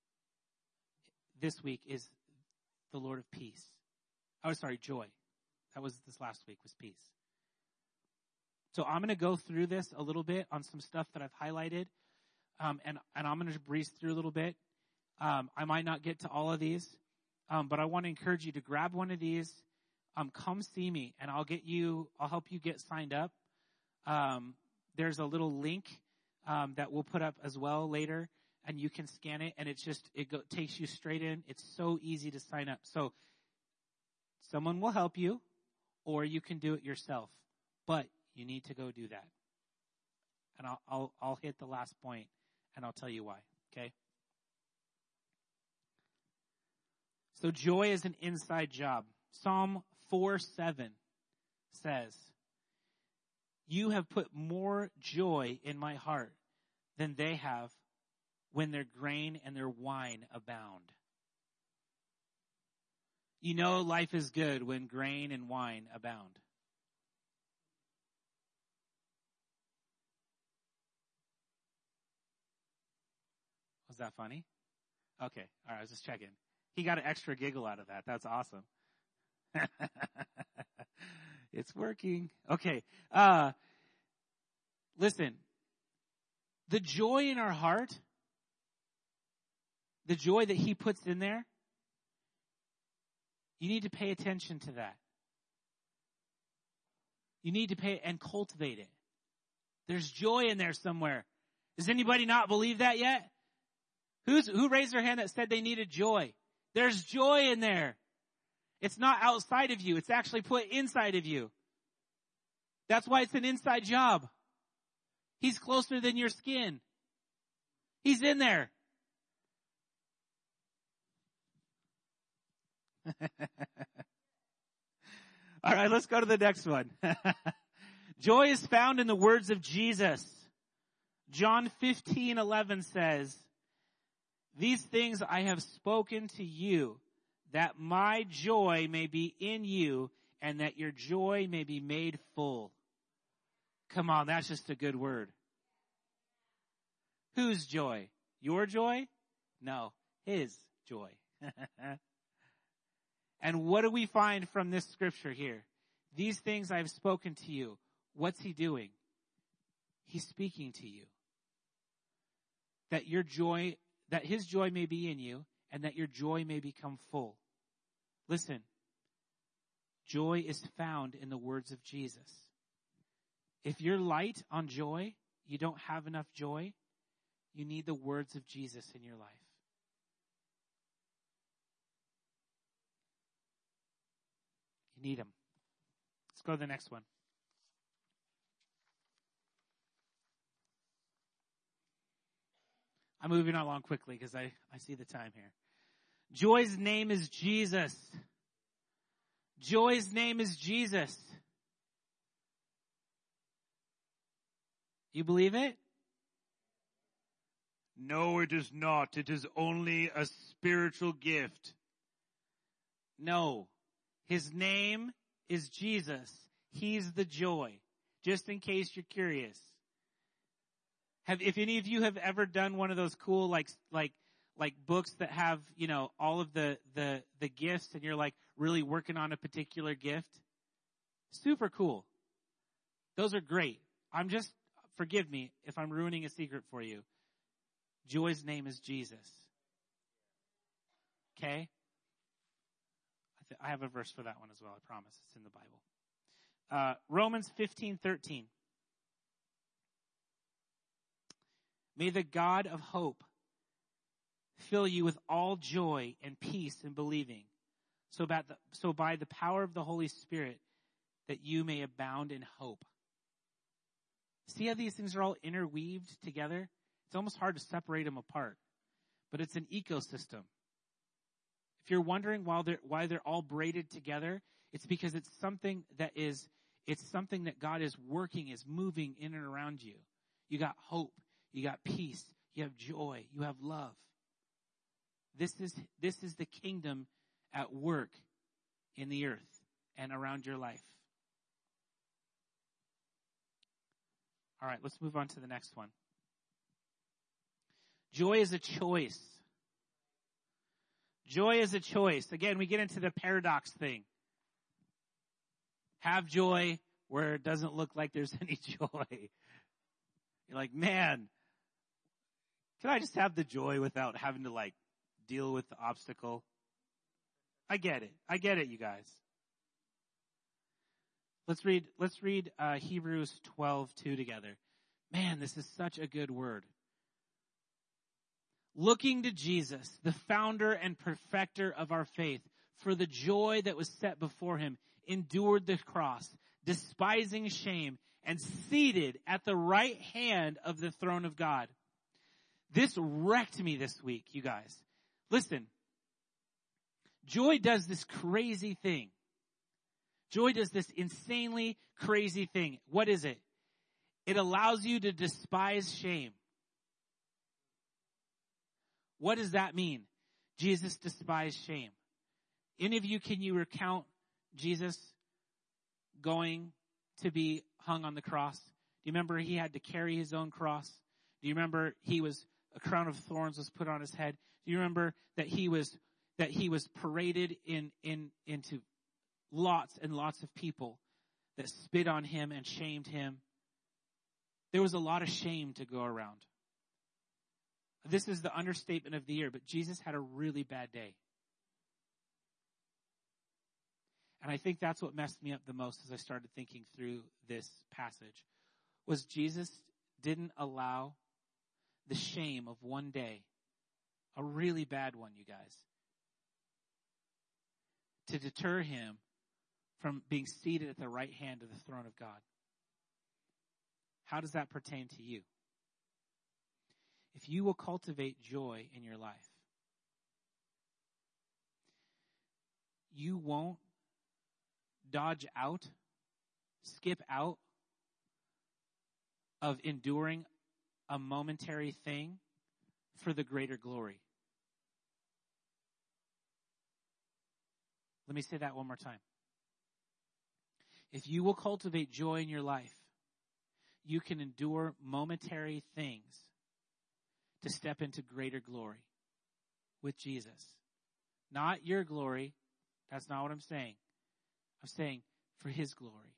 Speaker 1: this week is the Lord of peace. Oh, sorry, joy. That was this last week was peace. So I'm going to go through this a little bit on some stuff that I've highlighted. And I'm going to breeze through a little bit. I might not get to all of these, but I want to encourage you to grab one of these. Come see me, and I'll help you get signed up. There's a little link that we'll put up as well later, and you can scan it, and takes you straight in. It's so easy to sign up. So someone will help you, or you can do it yourself. But you need to go do that. And I'll hit the last point, and I'll tell you why, okay? So joy is an inside job. Psalm 4:7 says, "You have put more joy in my heart than they have when their grain and their wine abound." You know life is good when grain and wine abound. Was that funny? Okay. All right. I was just checking. He got an extra giggle out of that. That's awesome. It's working. Okay. Listen, the joy in our heart, the joy that he puts in there, you need to pay attention to that. You need to pay and cultivate it. There's joy in there somewhere. Does anybody not believe that yet? Who raised their hand that said they needed joy? There's joy in there. It's not outside of you. It's actually put inside of you. That's why it's an inside job. He's closer than your skin. He's in there. All right, let's go to the next one. Joy is found in the words of Jesus. John 15:11 says, "These things I have spoken to you, that my joy may be in you, and that your joy may be made full." Come on, that's just a good word. Whose joy? Your joy? No, his joy. And what do we find from this scripture here? These things I have spoken to you. What's he doing? He's speaking to you. That your joy, that his joy may be in you, and that your joy may become full. Listen, joy is found in the words of Jesus. If you're light on joy, you don't have enough joy, you need the words of Jesus in your life. You need them. Let's go to the next one. I'm moving along quickly because I see the time here. Joy's name is Jesus. Joy's name is Jesus. You believe it?
Speaker 2: No, it is not. It is only a spiritual gift.
Speaker 1: No. His name is Jesus. He's the joy. Just in case you're curious. If any of you have ever done one of those cool like books that have, all of the gifts, and you're like really working on a particular gift? Super cool. Those are great. Forgive me if I'm ruining a secret for you. Joy's name is Jesus. Okay? I have a verse for that one as well, I promise. It's in the Bible. Romans 15:13. May the God of hope fill you with all joy and peace in believing, so by the power of the Holy Spirit that you may abound in hope. See how these things are all interweaved together? It's almost hard to separate them apart, but it's an ecosystem. If you're wondering why they're all braided together, it's because it's something that God is working, is moving in and around you. You got hope, you got peace, you have joy, you have love. This is the kingdom at work in the earth and around your life. All right, let's move on to the next one. Joy is a choice. Joy is a choice. Again, we get into the paradox thing. Have joy where it doesn't look like there's any joy. You're like, man, can I just have the joy without having to deal with the obstacle? I get it, you guys. Let's read Hebrews 12:2 together. Man, this is such a good word. Looking to Jesus, the founder and perfecter of our faith, for the joy that was set before him, endured the cross, despising shame, and seated at the right hand of the throne of God. This wrecked me this week, you guys. Listen, joy does this crazy thing. Joy does this insanely crazy thing. What is it? It allows you to despise shame. What does that mean? Jesus despised shame. Any of you, can you recount Jesus going to be hung on the cross? Do you remember he had to carry his own cross? Do you remember a crown of thorns was put on his head? Do you remember that he was paraded into lots and lots of people that spit on him and shamed him? There was a lot of shame to go around. This is the understatement of the year, but Jesus had a really bad day. And I think that's what messed me up the most as I started thinking through this passage, was Jesus didn't allow the shame of one day, a really bad one, you guys, to deter him from being seated at the right hand of the throne of God. How does that pertain to you? If you will cultivate joy in your life, you won't dodge out, skip out of enduring a momentary thing for the greater glory. Let me say that one more time. If you will cultivate joy in your life, you can endure momentary things to step into greater glory with Jesus. Not your glory. That's not what I'm saying. I'm saying for his glory.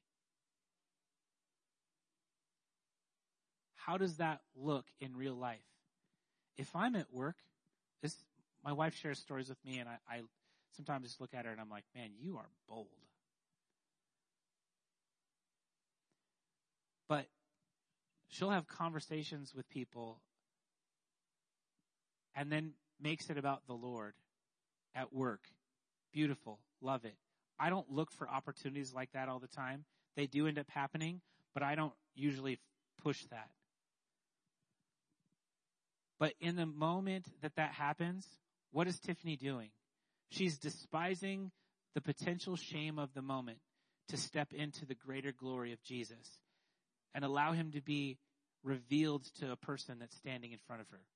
Speaker 1: How does that look in real life? If I'm at work, my wife shares stories with me, and I sometimes just look at her and I'm like, man, you are bold. But she'll have conversations with people and then makes it about the Lord at work. Beautiful. Love it. I don't look for opportunities like that all the time. They do end up happening, but I don't usually push that. But in the moment that happens, what is Tiffany doing? She's despising the potential shame of the moment to step into the greater glory of Jesus and allow him to be revealed to a person that's standing in front of her.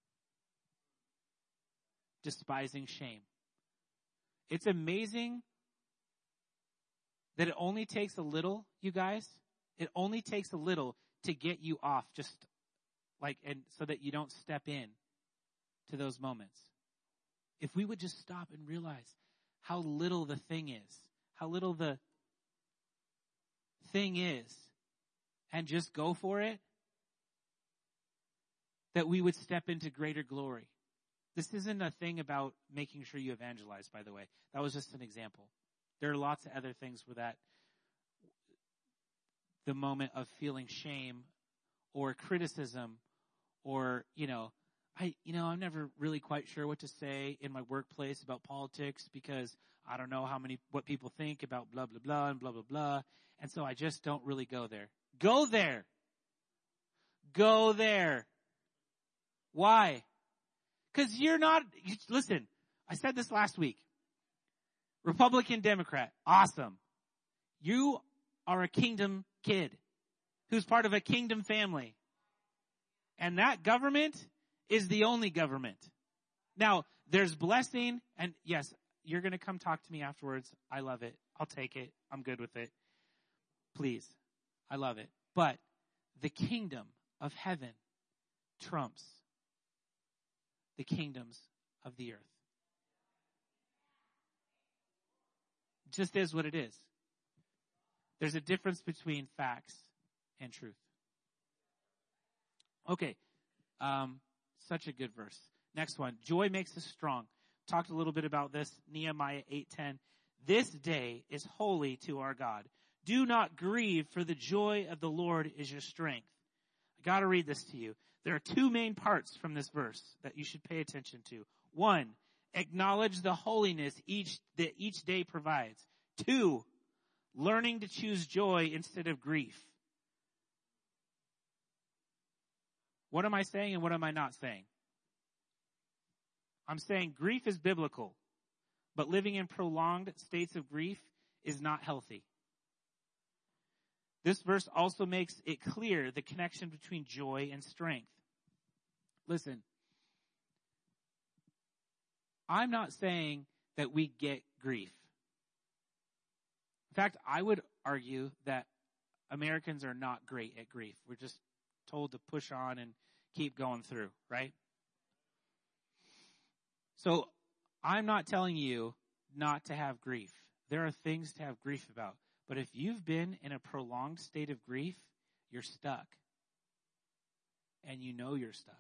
Speaker 1: Despising shame. It's amazing that it only takes a little, you guys. It only takes a little to get you off, just like, and so that you don't step in to those moments. If we would just stop and realize how little the thing is, how little the thing is, and just go for it, that we would step into greater glory. This isn't a thing about making sure you evangelize, by the way. That was just an example. There are lots of other things where that, the moment of feeling shame or criticism or, I'm never really quite sure what to say in my workplace about politics because I don't know what people think about blah, blah, blah, and blah, blah, blah. And so I just don't really go there. Go there. Go there. Why? Because listen, I said this last week. Republican, Democrat, awesome. You are a kingdom kid who's part of a kingdom family. And that government is the only government. Now, there's blessing, and yes, you're going to come talk to me afterwards. I love it. I'll take it. I'm good with it. Please. I love it. But the kingdom of heaven trumps the kingdoms of the earth. It just is what it is. There's a difference between facts and truth. Okay. Such a good verse. Next one. Joy makes us strong. Talked a little bit about this. Nehemiah 8:10. This day is holy to our God. Do not grieve, for the joy of the Lord is your strength. I got to read this to you. There are two main parts from this verse that you should pay attention to. One, acknowledge the holiness that each day provides. Two, learning to choose joy instead of grief. What am I saying and what am I not saying? I'm saying grief is biblical, but living in prolonged states of grief is not healthy. This verse also makes it clear the connection between joy and strength. Listen, I'm not saying that we get grief. In fact, I would argue that Americans are not great at grief. We're just told to push on and keep going through, right? So I'm not telling you not to have grief. There are things to have grief about. But if you've been in a prolonged state of grief, you're stuck. And you know you're stuck.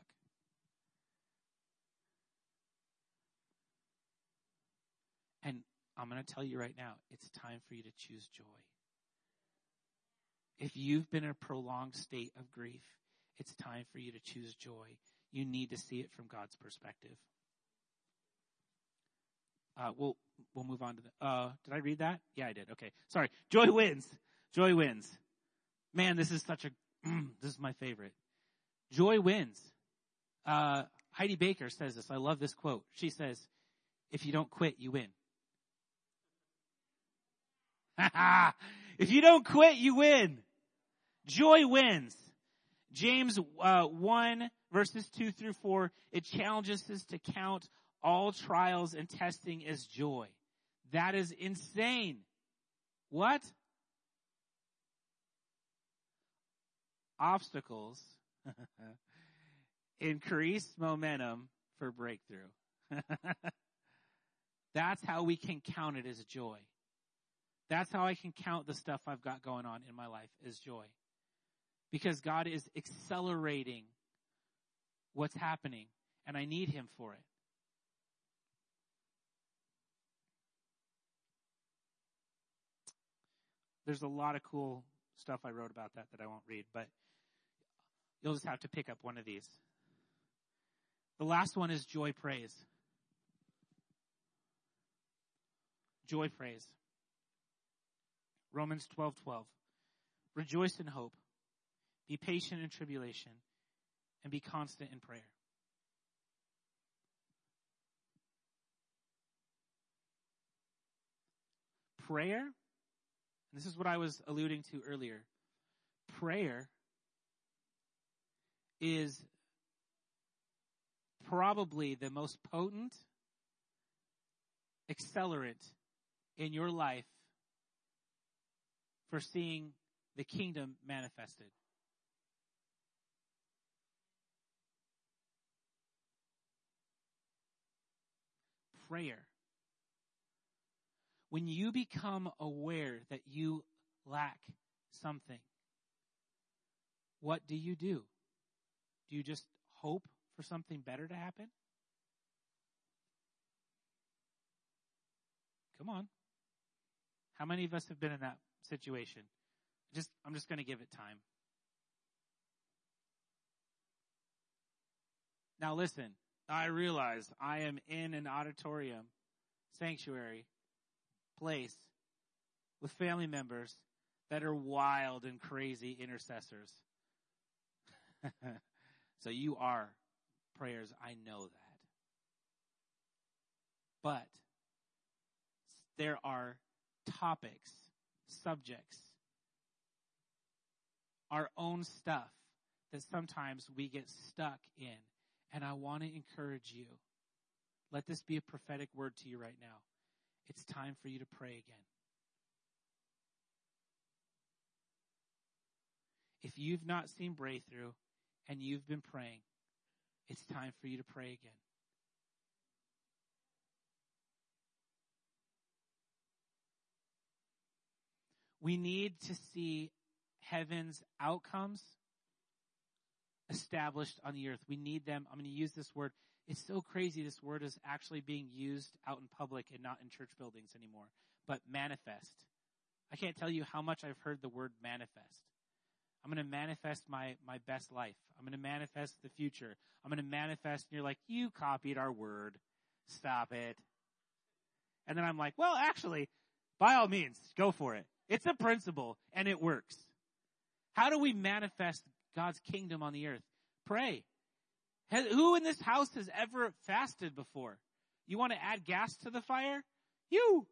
Speaker 1: And I'm going to tell you right now, it's time for you to choose joy. If you've been in a prolonged state of grief, it's time for you to choose joy. You need to see it from God's perspective. We'll move on to did I read that? Yeah, I did. Okay. Sorry. Joy wins. Joy wins. Man, this is this is my favorite. Joy wins. Heidi Baker says this. I love this quote. She says, if you don't quit, you win. If you don't quit, you win. Joy wins. James 1, verses 2 through 4, it challenges us to count all trials and testing as joy. That is insane. What? Obstacles increase momentum for breakthrough. That's how we can count it as joy. That's how I can count the stuff I've got going on in my life as joy. Because God is accelerating what's happening, and I need Him for it. There's a lot of cool stuff I wrote about that I won't read, but you'll just have to pick up one of these. The last one is joy praise. Joy praise. Romans 12:12. Rejoice in hope. Be patient in tribulation. And be constant in prayer. Prayer, and this is what I was alluding to earlier. Prayer is probably the most potent accelerant in your life for seeing the kingdom manifested. Prayer. When you become aware that you lack something, what do? Do you just hope for something better to happen? Come on. How many of us have been in that situation? I'm just going to give it time. Now listen, I realize I am in an auditorium, sanctuary, place with family members that are wild and crazy intercessors. So you are prayers, I know that. But there are topics, subjects, our own stuff that sometimes we get stuck in. And I want to encourage you. Let this be a prophetic word to you right now. It's time for you to pray again. If you've not seen breakthrough and you've been praying, it's time for you to pray again. We need to see heaven's outcomes established on the earth. We need them. I'm going to use this word. It's so crazy this word is actually being used out in public and not in church buildings anymore. But manifest. I can't tell you how much I've heard the word manifest. I'm going to manifest my best life. I'm going to manifest the future. I'm going to manifest, and you're like, you copied our word. Stop it. And then I'm like, well, actually, by all means, go for it. It's a principle, and it works. How do we manifest God's kingdom on the earth? Pray. Who in this house has ever fasted before? You want to add gas to the fire? You.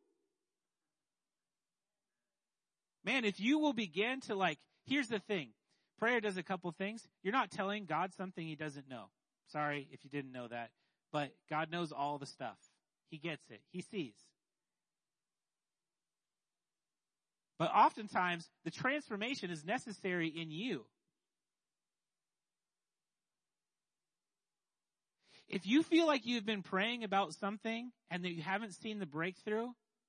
Speaker 1: Man, if you will begin to here's the thing. Prayer does a couple things. You're not telling God something he doesn't know. Sorry if you didn't know that. But God knows all the stuff. He gets it. He sees. But oftentimes, the transformation is necessary in you. If you feel like you've been praying about something and that you haven't seen the breakthrough,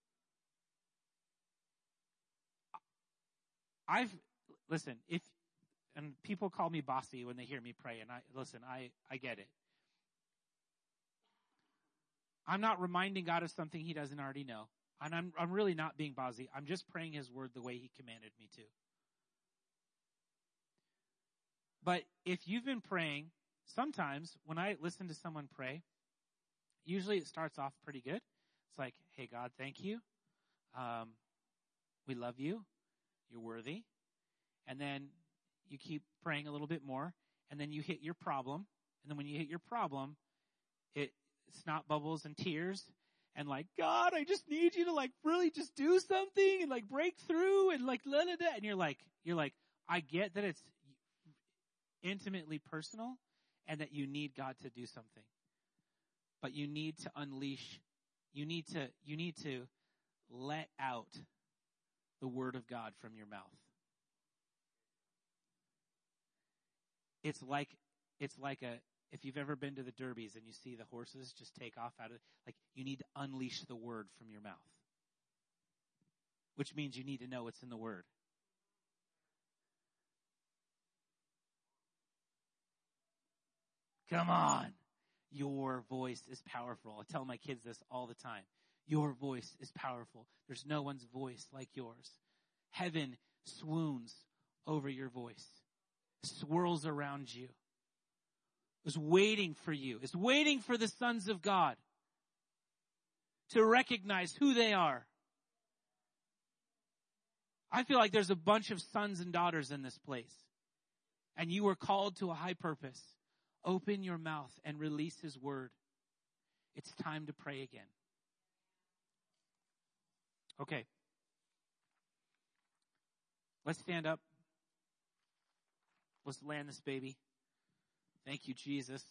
Speaker 1: and people call me bossy when they hear me pray, and I get it. I'm not reminding God of something he doesn't already know. And I'm really not being bossy. I'm just praying his word the way he commanded me to. But if you've been praying, sometimes when I listen to someone pray, usually it starts off pretty good. It's like, hey, God, thank you. We love you. You're worthy. And then you keep praying a little bit more. And then you hit your problem. And then when you hit your problem, it's snot bubbles and tears. And God, I just need you to really just do something and break through and la la la. And you're like, I get that it's intimately personal and that you need God to do something. But you need to unleash, you need to let out the word of God from your mouth. It's like if you've ever been to the derbies and you see the horses just take off out of, you need to unleash the word from your mouth. Which means you need to know what's in the word. Come on. Your voice is powerful. I tell my kids this all the time. Your voice is powerful. There's no one's voice like yours. Heaven swoons over your voice, swirls around you, is waiting for you, is waiting for the sons of God to recognize who they are. I feel like there's a bunch of sons and daughters in this place, and you are called to a high purpose. Open your mouth and release his word. It's time to pray again. Okay. Let's stand up. Let's land this baby. Thank you, Jesus.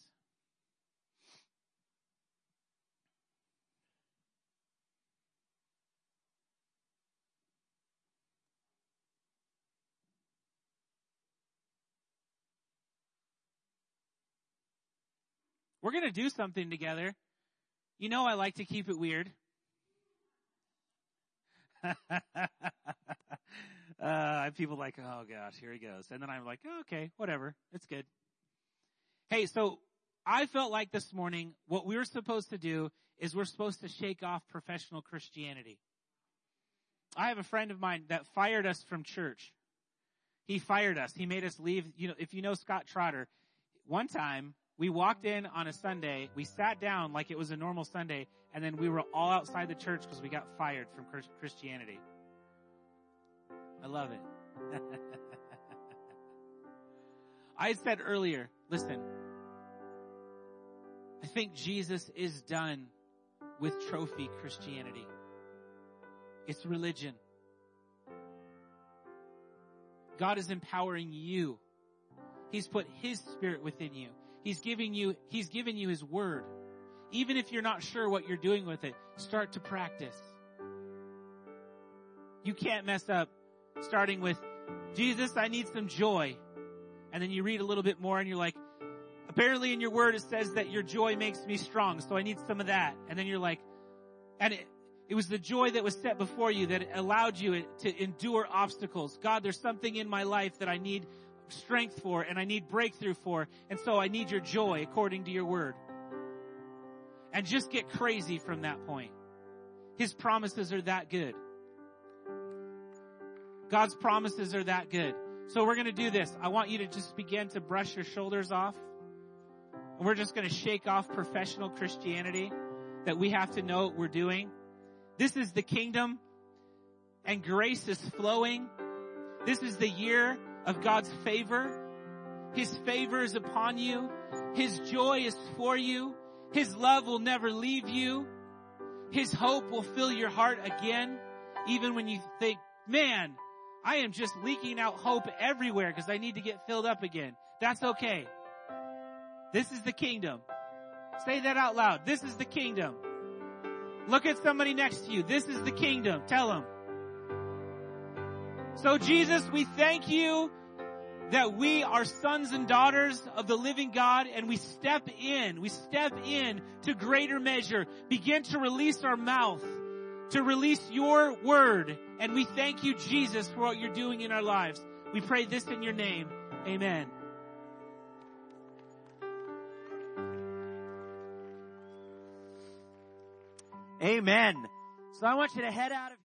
Speaker 1: We're going to do something together. You know I like to keep it weird. People like, oh gosh, here he goes. And then I'm like, oh, okay, whatever. It's good. Hey, so I felt like this morning what we were supposed to do is we're supposed to shake off professional Christianity. I have a friend of mine that fired us from church. He fired us. He made us leave. You know, if you know Scott Trotter, one time we walked in on a Sunday, we sat down like it was a normal Sunday, and then we were all outside the church because we got fired from Christianity. I love it. I said earlier, listen, I think Jesus is done with trophy Christianity. It's religion. God is empowering you. He's put His Spirit within you. He's given you His Word. Even if you're not sure what you're doing with it, start to practice. You can't mess up starting with, Jesus, I need some joy. And then you read a little bit more and you're like, apparently in your Word it says that your joy makes me strong, so I need some of that. And then you're like, and it was the joy that was set before you that allowed you to endure obstacles. God, there's something in my life that I need strength for and I need breakthrough for, and so I need your joy according to your Word. And just get crazy from that point. His promises are that good. God's promises are that good. So we're going to do this. I want you to just begin to brush your shoulders off. And we're just going to shake off professional Christianity that we have to know what we're doing. This is the kingdom, and grace is flowing. This is the year of God's favor. His favor is upon you. His joy is for you. His love will never leave you. His hope will fill your heart again, even when you think, man, I am just leaking out hope everywhere because I need to get filled up again. That's okay. This is the kingdom. Say that out loud. This is the kingdom. Look at somebody next to you. This is the kingdom. Tell them. So Jesus, we thank you that we are sons and daughters of the living God, and we step in to greater measure, begin to release our mouth, to release your word. And we thank you, Jesus, for what you're doing in our lives. We pray this in your name. Amen. Amen. So I want you to head out of